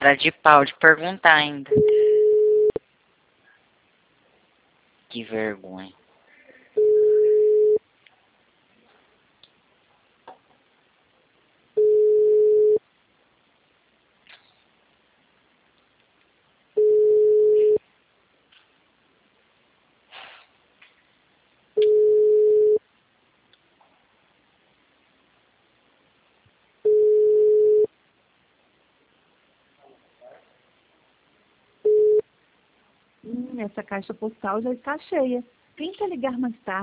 Cara de pau de perguntar ainda. Que vergonha. Essa caixa postal já está cheia. Tenta ligar mais tarde.